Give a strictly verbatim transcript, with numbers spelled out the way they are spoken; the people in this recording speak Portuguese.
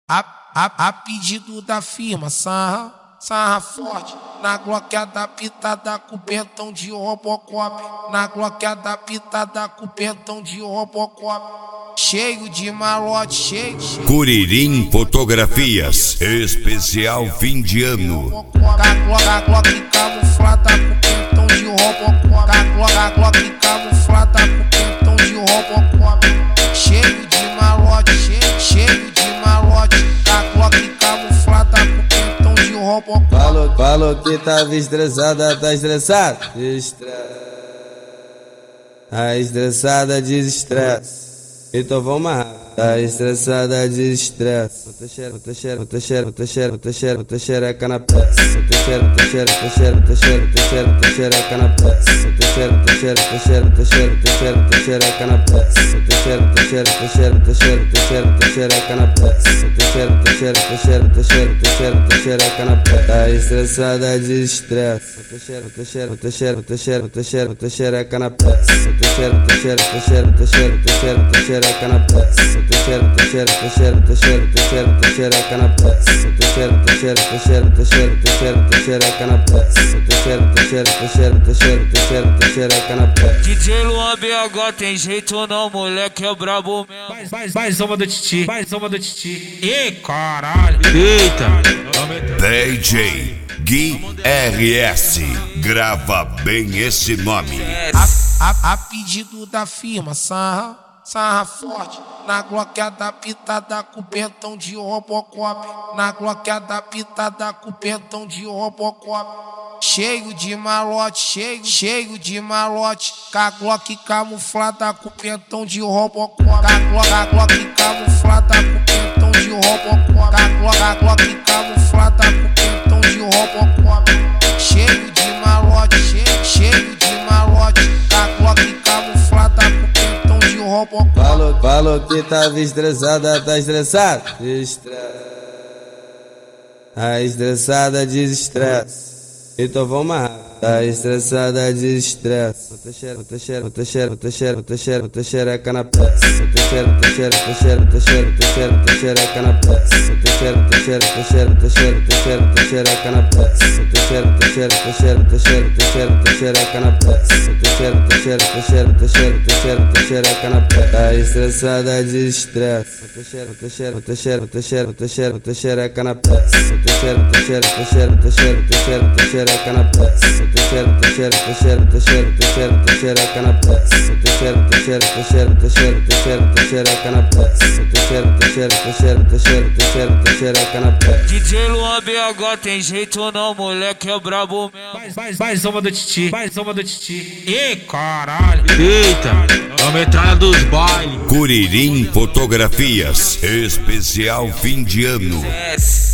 A, a, a pedido da firma, sarra, sarra forte. Na Glock adaptada com pentão de Robocop. Na Glock adaptada com pentão de Robocop. Cheio de malote, cheio, cheio. Curirim Fotografias, especial fim de ano. A Glock camuflada com pentão de Robocop. A Glock camuflada com pentão de Robocop. Cheio de malote, cheio, cheio de malote. A Glock camuflada com pentão de Robocop. Falou, falou que tava estressada, tá estressada? Estressa. Tá estressada, desestressa. Então vamos lá. Tá estressada, desestressa. Bota xereca, bota xereca, bota xereca, bota xereca, bota xereca na peça. Bota xereca, bota xereca, bota xereca, bota xereca, bota xereca na peça. Bota xereca, bota xereca, bota xereca, bota xereca, bota xereca na peça. Bota xereca, bota xereca, bota xereca, bota xereca, bota xereca na peça. Bota xereca, bota xereca, bota xereca, bota xereca, bota xereca na peça. Tá estressada, desestressa. Bota xereca, bota xereca, bota xereca, bota xereca, bota xereca, bota xereca na peça. Bota xereca, bota xereca, bota xereca, bota xereca, bota xereca, bota xereca na peça. Bota xereca, bota xereca, bota xereca, bota xereca, bota xereca na peça. Bota xereca, bota xereca, bota xereca, bota xereca, bota xereca na peça. Bota xereca, bota xereca, bota xereca, bota xereca, bota xereca na peça. D J Luan B H tem jeito não, moleque é brabo mesmo. Mais, mais, mais uma do Titi, mais uma do Titi. Ih, caralho. Eita. D J Gui R S, grava bem esse nome. A, a, a pedido da firma, sarra, sarra forte. Na Glock adaptada com pentão de Robocop. Na Glock adaptada com pentão de Robocop. Cheio de malote, cheio, cheio de malote. Com a Glock camuflada com pentão de Robocop. Com a Glock, a Glock camuflada com pentão de Robocop. Com a Glock, a Glock camuflada com pentão de Robocop. Cheio de malote, cheio, cheio de malote. Com a Glock camuflada com pentão de Robocop. Falou, falou que tava estressada, tá estressada? Estressa. Tá estressada, desestressa. Então vamos lá. Tá estressada, desestressa. Bota xereca, bota xereca, bota xereca, bota xereca, bota xereca, bota xereca na peça. Bota xereca, bota xereca, bota xereca, bota xereca, bota xereca na peça. Bota xereca, bota xereca, bota xereca, bota xereca, bota xereca na peça. Bota xereca, bota xereca, bota xereca, bota xereca, bota xereca na peça. Bota xereca, bota xereca, bota xereca, bota xereca, bota xereca na peça. Tá estressada, desestressa. Bota xereca, bota xereca, bota xereca, bota xereca, bota xereca, bota xereca na peça. Bota xereca, bota xereca, bota xereca, bota xereca, bota xereca, bota xereca na peça. Bota xereca, bota xereca, bota xereca, bota xereca, bota xereca na peça. Bota xereca, bota xereca, bota xereca, bota xereca, bota xereca na peça. Bota xereca, bota xereca, bota xereca, bota xereca, bota xereca na peça. D J Luan B H tem jeito não, moleque é brabo mesmo. Mais, mais, mais uma do Titi, mais uma do Titi. Ih, caralho. Eita, a metralha dos bailes. Curirim Fotografias, especial fim de ano.